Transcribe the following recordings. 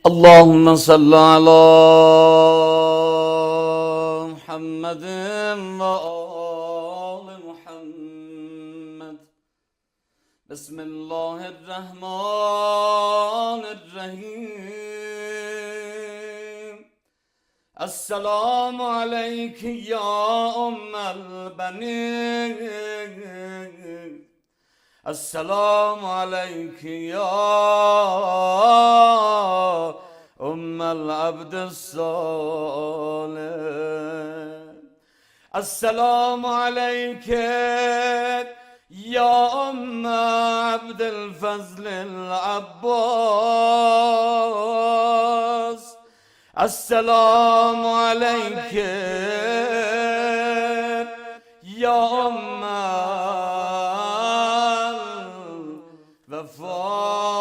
Allahümme salli ala Muhammedin ve ali Muhammed. Bismillahirrahmanirrahim. Esselamu aleyke ya ummel benin. Esselamu aleyke ya ummel abdus salih. Esselamu aleyke ya umme abdül fazlil abbas. Esselamu aleyke ya ummel vefa.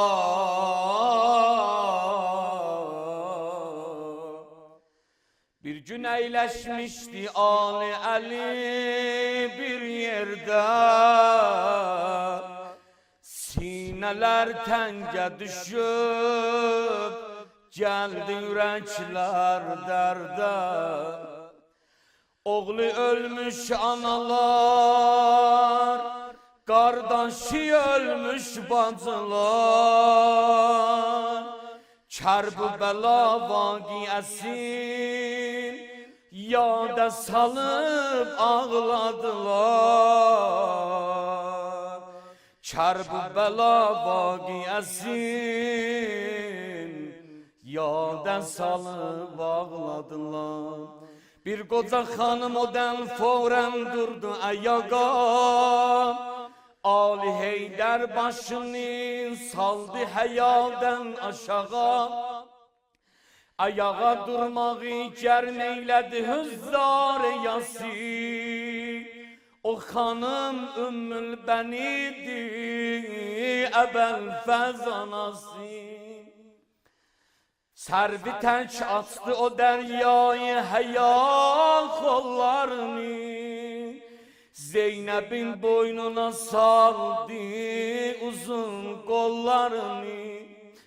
Bir gün eyleşmişti Ali Ali bir yerde, sineler tenge düşüp geldi yürekler derde. Oğlu ölmüş analar, kardeşi ölmüş bacılar. Kerbela vakiasini yada salıp ağladılar. Kerbela vakiasini yada salıp ağladılar. Bir koca hanım odan fauren durdu ayağa. Ali Heydər başını saldı həyadən aşağı. Ayağa durmağı gərn eylədi hüzzar yasi. O xanım Ümmül Bənidi, Əbəl Fəz anası. Sərvi tək açdı o dəryayı həya xollarını. Zeynep'in boynuna saldı uzun kollarını.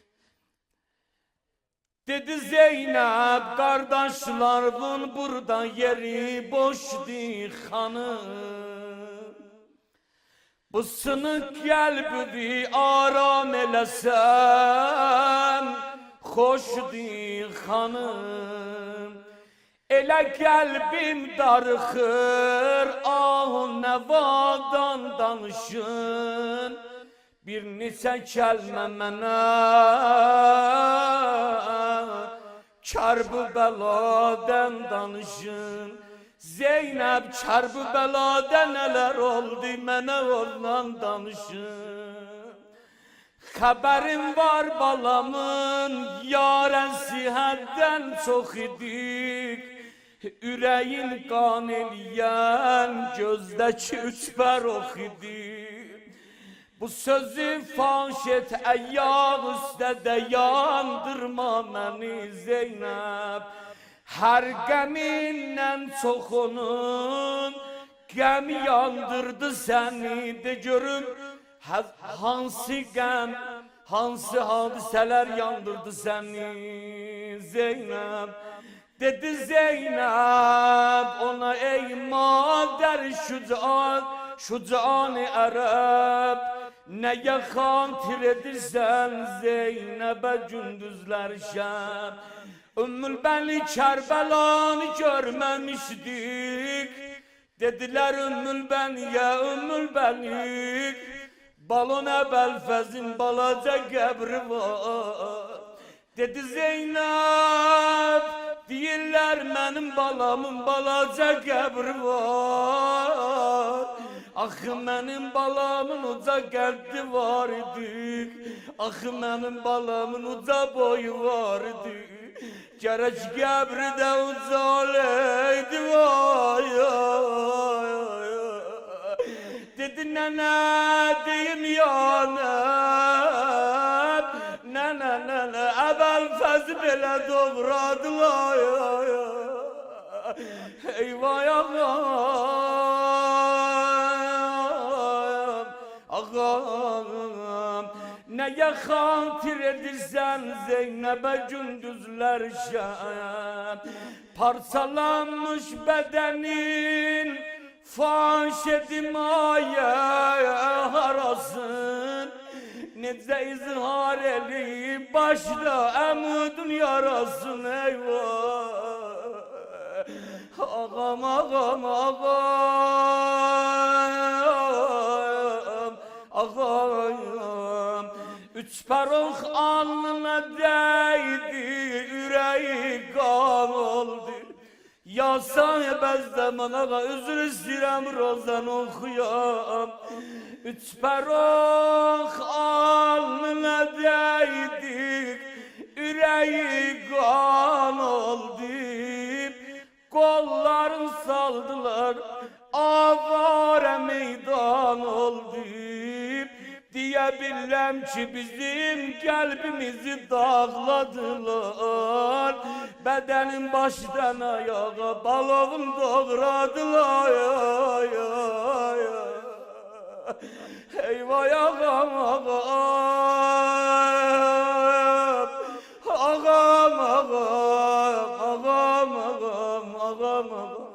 Dedi Zeynep, kardeşlerin burada yeri boşdu hanım. Bu sınık kalbini aram elesen hoşdu hanım. Elə kalbim darıxır, ah nevadan danışın. Bir neçə kəlmə mənə Kərbübəladən danışın. Zeynep, Kərbübəlada nələr oldu, mənə ondan danışın. Xəbərim var balamın, yarəsi həddən çox idik. Ürəyin qan eləyən gözdəki üçbər ox idi. Bu sözü faş et əyyaq üstədə yandırma məni Zeynep. Hər qəmindən çox onun qəmi yandırdı səni. De görüm hansı qəm, hansı hadisələr yandırdı səni Zeynep. Dedi Zeynep ona ey mader şucan-ı Ərəb. Nəyə xatir edirsən Zeynep'e gündüzlər şəb. Ümmül Bəni Kərbəlanı görməmişdik. Dediler Ümmül Bəniyə, Ümmül Bənik, balon Əbəl Fəzin balaca qəbri var. Dedi Zeynep, deyirlər mənim balamın balaca qəbri var. Axı mənim balamın uca qəddi var idi. Axı mənim balamın uca boyu var idi. Gərək qəbri də uca oleydi vay. Dedi nənə deyim yanıb. Nənə Əbəl Fəzi belə doğradılar. Eyvay ağam, ağam. neye hatir edirsen Zeynep'e gündüzler şem. Parçalanmış bedenin faş edim harasın. Nece izhar eli başla emudun yarasın eyvah. Ağam ağam ağam ağam. Üç parok alnına değdi, yüreği kan oldu. Ya sahip zaman ağa özür istirem rozan okuyam. Üç parok alnına değdi, yüreği kan oldu. Kolların saldılar, avare meydan oldu. Diyebilem ki bizim kalbimizi dağladılar. Bedenin baştan ayağa balığın doğradılar. Eyvah ağam ağam, ağam ağam, ağam ağam, ağam ağam.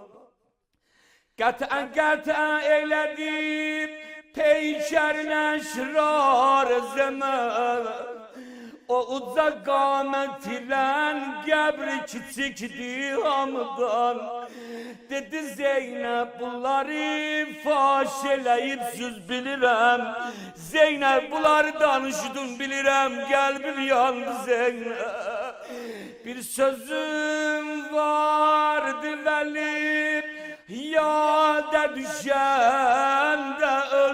Qətən eylədim peykərlə şirar zaman. O uca qamət ilən qəbri kiçikdi hamıdan. Dedi Zeynep bunları faş eləyib söz bilirəm. Zeynep bunları danışdın bilirəm, qəlbim yandı Zeynep. Bir sözüm vardı vəlim, yada düşəndə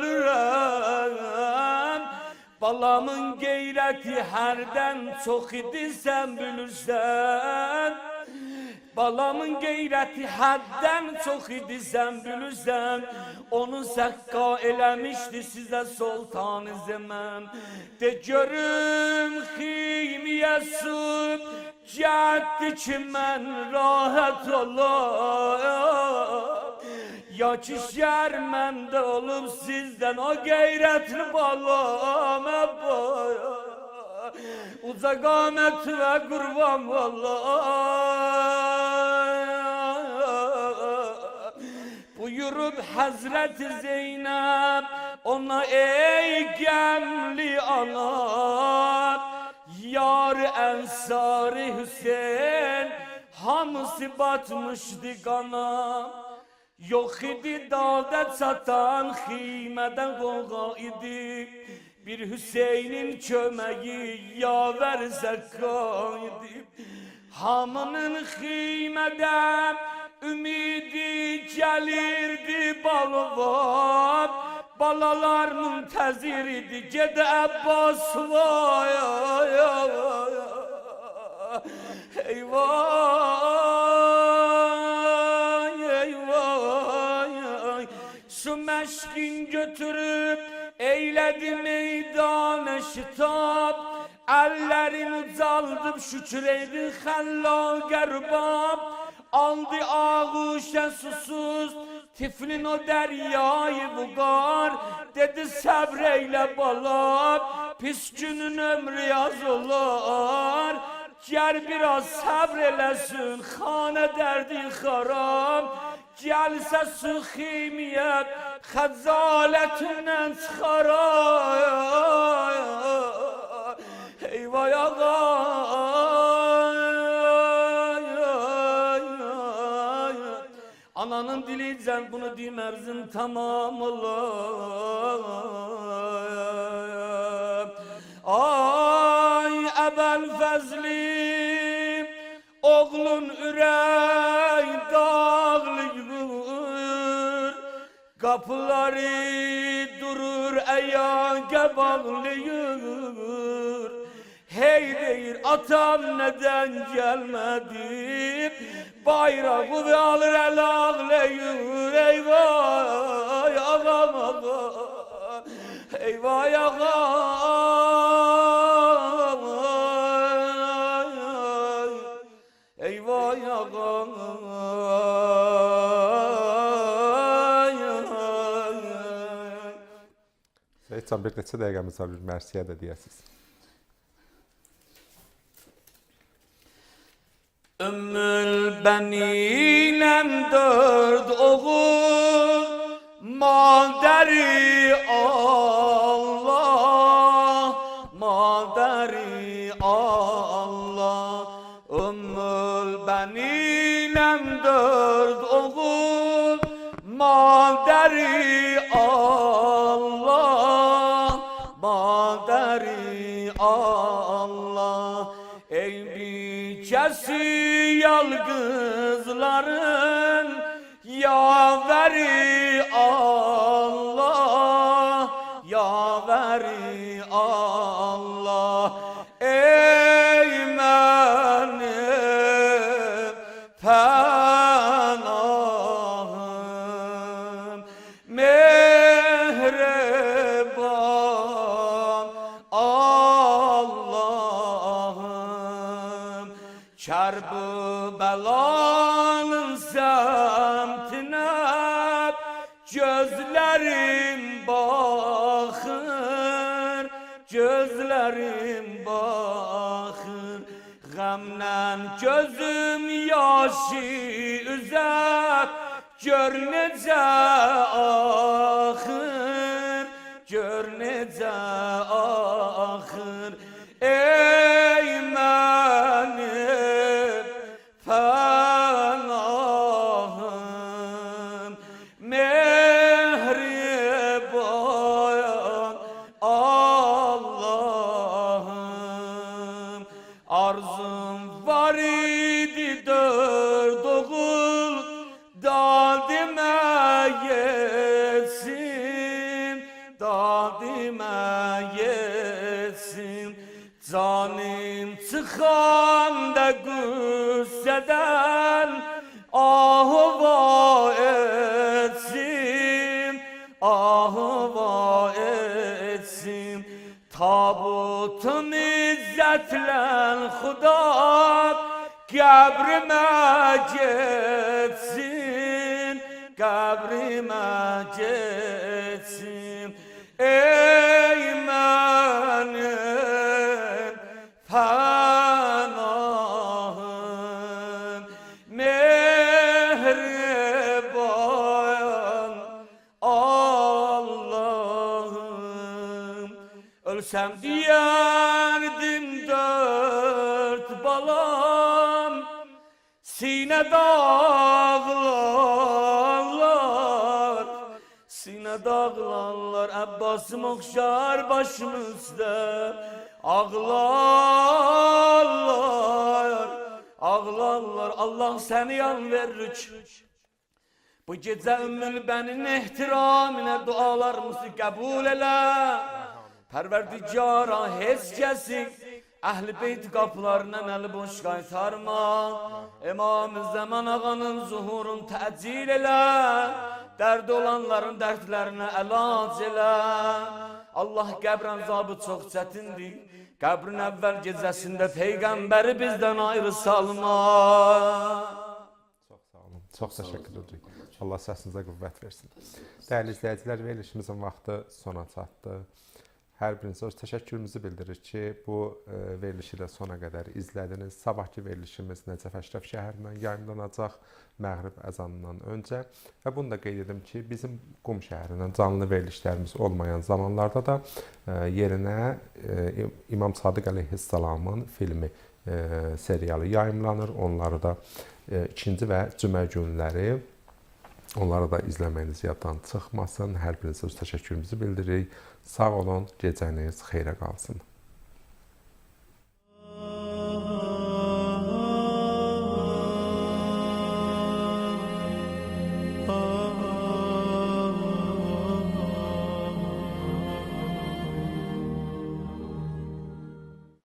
ölürəm. Balamın qeyrəti hərdən çox idi sən bilirsən. Balamın qeyrəti həddən çox idi sən bilirsən. Onu səkka eləmişdi sizə sultan zəmən. De görüm ximiyə sub cəddi ki mən rahat olam. Ya ki şərməndə olub sizdən o qeyrətli balam əbbaya. Uca qamət və qurban vallah. Buyurub Hazreti Zeynep ona ey gəmli ana. Yar Ensari Hüseyin hamısı batmışdı qana. Yok idi dağda çatan ximədən qoğa idi. Bir Hüseyin'in köməyi yaver zəkkaydı. Hamının ximədən ümidi gəlirdi balvan. Balalar müntəzir idi ged Əbbas vay. Eyvah eyvah. Şu məşkin götürüp eyledi meydana şitab. Ellerin ucaldıp şükür eydi xəllaq ərbab. Aldı ağuşa susuz tiflin o deryayı bugar. Dedi səbreylə balam, pis günün ömrü yaz olar. Gel biraz səbrelesin, xanə dərdi xaram. Gəlsə su ximiyyət, xəcalətindən çıxaram. Eyvah ağay. Ananın dilicən bunu demərzin tamam olar. Ay Əbəl Fəzlim, oğlun ürək dağlıyır. Kapıları durur ayağa bağlıyır. Hey deyir atam neden gelmedi. Bayrağı ve alır el ağlayır. Eyvah ağam ağam. Eyvah ağam. Eyvah ağam. Seyit bağışlayın, bir neçə dəqiqəmiz var, bir mərsiyə də deyəsiniz. Ümmül beninem dört oğul, maderi Allah, maderi Allah. Ümmül beninem dört oğul, maderi Allah, maderi Allah. Ey biçesi yalgızların yaveri Allah, yaveri Allah. Ey benim pənahım, mehriban Allah'ım. Kərbəlanın semtine gözlerim bakır, gözlerim bakır. Gamdan gözüm yaşı üzər, gör necə axır, gör necə axır. Ey mənim pənahım, mehriban Allah'ım. Arzum var idi dört oğul, dadime yetsin, dadime yetsin. Canım çıxanda qüssədən ahva etsin, ahva etsin. Tabutun izzətlə Xuda qəbrimə getsin, qəbrimə getsin. Ey mənim pənahım, mehriban Allah'ım. Ölsem diyerdim dört balam, sine dağlarlar, sine dağlarlar. Abbasım okşar başımızda, ağlarlar, ağlarlar. Allah seni yan verir. Bu gece Ümmül Benin ehtiramine dualarımızı kabul eyle. Perverdigara heç kəsin Əhl-i Beyt qapılarından əli boş qaytarma. İmam-ı Zaman ağanın zuhurun təcil elə. Dərd olanların dərdlərinə əlac elə. Allah qəbrən zabı çox çətindir. Qəbrin əvvəl gecəsində Peyğəmbəri bizdən ayrı salma. Çox sağ olun. Çox təşəkkür edirik. Allah səsinizə qüvvət versin. Dəyərli izləyicilər, verilişimizin vaxtı sona çatdı. Hər birinizə öz təşəkkürümüzü bildiririk ki, bu verilişi də sona qədər izlədiniz. Sabahki verilişimiz Nəcəf Əşrəf şəhərindən yayımlanacaq məğrib əzanından öncə. Və bunu da qeyd edim ki, bizim Qum şəhərindən canlı verilişlərimiz olmayan zamanlarda da yerinə İmam Sadiq əleyhissalamın filmi serialı yayımlanır. Onları da ikinci və cümə günləri onları da izləməyiniz yaddan çıxmasın. Hər birinizə öz təşəkkürümüzü bildiririk. Sağ olun, gecəniz xeyrə qalsın.